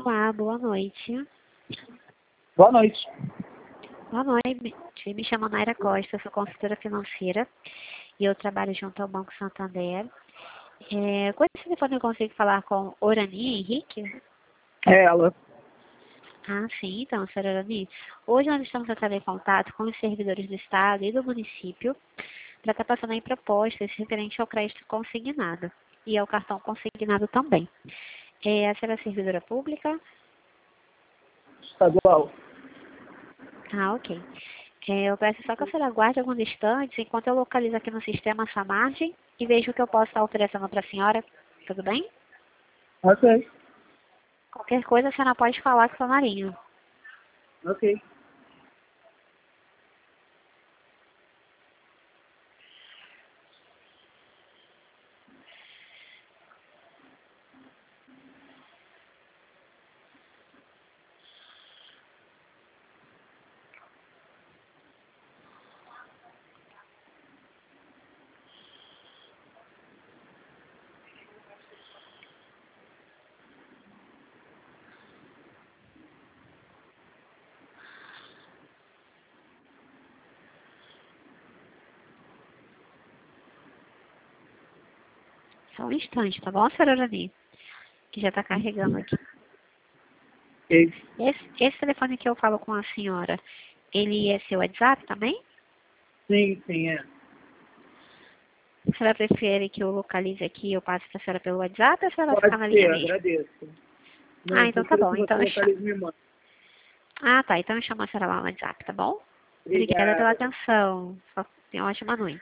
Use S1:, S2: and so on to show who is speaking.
S1: Olá, boa noite.
S2: Boa noite.
S1: Boa noite, me chamo Naira Costa, eu sou consultora financeira e eu trabalho junto ao Banco Santander. Com esse telefone eu consigo falar com Orani Henrique?
S2: É ela.
S1: Ah, sim, então, senhora Orani. Hoje nós estamos entrando em contato com os servidores do Estado e do município para estar passando aí propostas referente ao crédito consignado e ao cartão consignado também. A senhora é servidora pública?
S2: Estadual.
S1: Ah, ok. Eu peço só que a senhora aguarde alguns instantes enquanto eu localizo aqui no sistema essa margem e vejo o que eu posso estar oferecendo para a senhora. Tudo bem?
S2: Ok.
S1: Qualquer coisa a senhora pode falar com o seu Marinho.
S2: Ok.
S1: Só um instante, tá bom, senhora Orani? Que já está carregando aqui.
S2: Ok.
S1: Esse telefone que eu falo com a senhora, ele é seu WhatsApp também?
S2: Sim, é.
S1: A senhora prefere que eu localize aqui e eu passe para a senhora pelo WhatsApp ou a senhora vai ficar
S2: Pode
S1: na linha
S2: ser,
S1: mesmo?
S2: agradeço.
S1: Ah,
S2: Não,
S1: então tá
S2: prefiro
S1: bom.
S2: que você localize e me mande.
S1: Ah, tá. Então eu chamo a senhora lá no WhatsApp, tá bom? Obrigada pela
S2: Obrigado.
S1: atenção. Tenha uma ótima noite.